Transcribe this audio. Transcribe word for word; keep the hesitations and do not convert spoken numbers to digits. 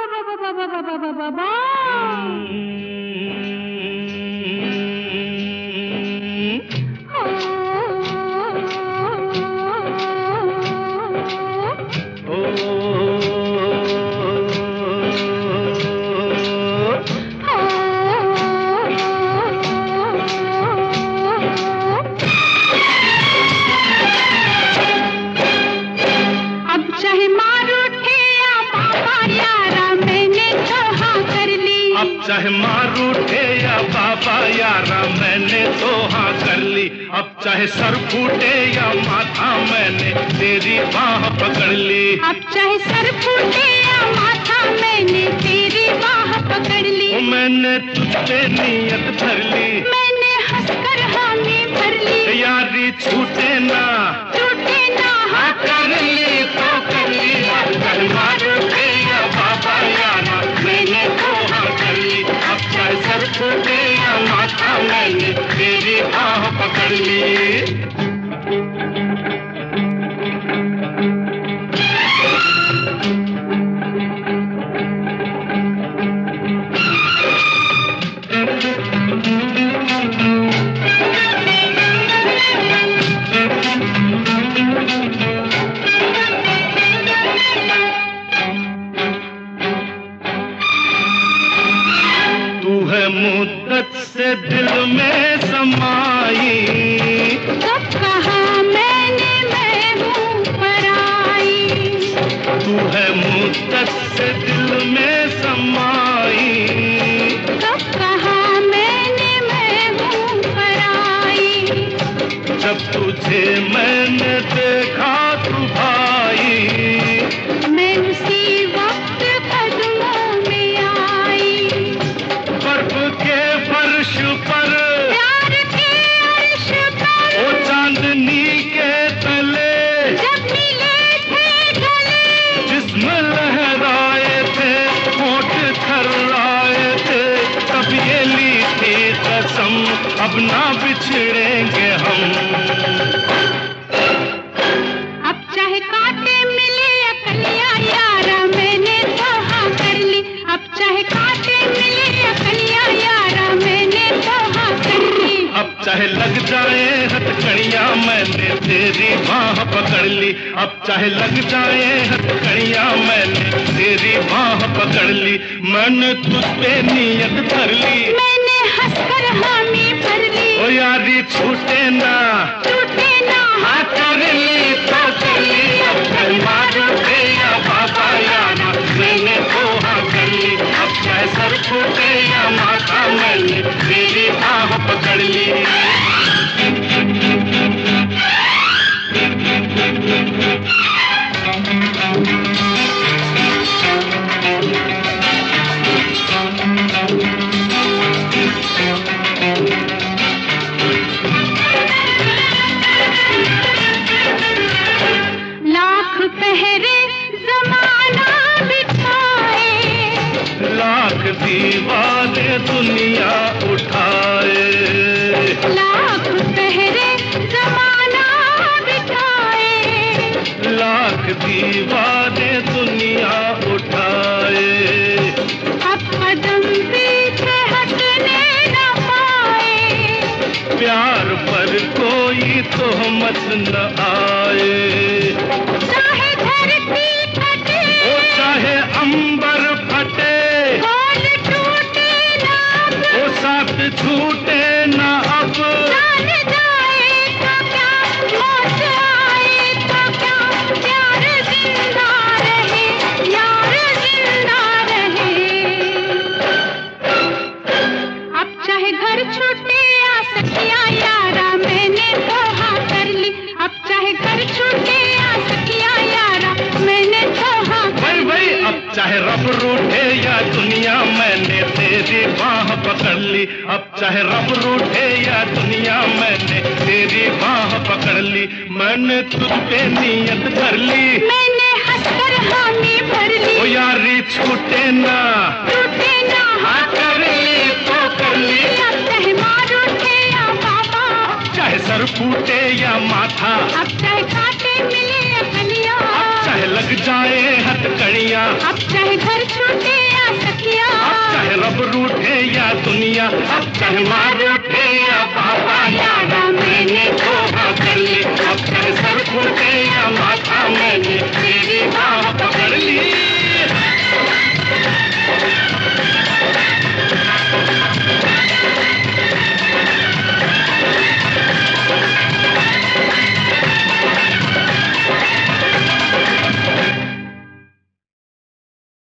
चाहे मार उठे या बाबा यारा मैंने तो हाँ कर ली। अब चाहे सर फूटे या माथा मैंने तेरी बाह पकड़ ली। अब चाहे सर फूटे या माथा मैंने तेरी बाह पकड़ ली। ओ मैंने तुझ पे नियत धर ली, मैंने हंसकर हामी भर ली। यारी छूटे ना टूटे ना हाँ कर ली तो कर ली। अब चाहे मार उठे या बाबा यारा मैंने तो हाँ कर ली। अब चाहे सर फूटे या माथा मैंने तेरी बाह पकड़ ली। मुद्दत से दिल में समाई, कब कहा मैंने मैं हूँ पराई। तू है मुद्दत से दिल में समाई, कब कहा मैंने मैं हूँ पराई। जब तुझे मैंने देखा तू भाई, मैं उसी वक्त कदमों में आई। बर्फ के फर्श पर प्यार के अर्श पर ओ चांदनी के तले जब मिले थे गले, जिस्म लहराए थे होठ थर्राए थे, तब ये ली थी कसम अब ना बिछड़ेंगे हम। अब चाहे कांटे मिले या कलियां यारा मैंने तो हाँ कर ली। अब चाहे कांटे मिले या कलियां यारा मैंने तो हाँ कर ली। अब चाहे लग जाए हथकड़ियां मैंने तेरी बाह पकड़ ली। अब चाहे लग जाए हथकड़ियां मैंने तेरी बाह पकड़ ली। मैंने तुझ पे नियत धर ली, मैंने हंसकर हामी भर ली। ओ यारी छूटे ना टूटे ना हाँ कर ली तो कर ली। अब चाहे मार उठे या बाबा यारा मैंने तो हाँ कर ली। अब चाहे सर फूटे या माथा मैंने तेरी बाह पकड़ ली। लाख पहरे जमाना बिठाए, लाख दीवाने दुनिया उठाए, लाख पहरे जमाना बिठाए। लाख दीवाने दुनिया उठाए, अब कदम पीछे हटने न पाए। प्यार पर कोई तोहमत न आए। चाहे धरती फटे ओ चाहे अंबर फटे, बोल टूटे ना अब, ओ साथ छूटे न अब। जान जाए तो क्या मौत आए तो क्या, प्यार जिंदा रहे यार जिंदा रहे। अब चाहे घर छूटे या सखिया यारा मैंने तो हाँ कर ली। अब चाहे घर छूटे या सखिया यारा मैंने तो हाँ कर भाई भाई ली। अब चाहे रब रूठे या दुनिया मैंने तेरी बाह पकड़ ली। अब चाहे रब रूठे या दुनिया मैंने तेरी बाह पकड़ ली। मैंने तुझ पे नियत धर ली, मैंने हंसकर हामी भर ओ ली। यारी छूटे ना टूटे ना हाँ कर ली तो कर ली। अब चाहे मार उठे या बाबा, चाहे सर फूटे या माथा, अब चाहे कांटे मिले या कलियां, चाहे लग जाए हथकड़ियां सखिया, अब चाहे घर छूटे या सखिया, अब चाहे रब रूठे या दुनिया, अब चाहे मार उठे या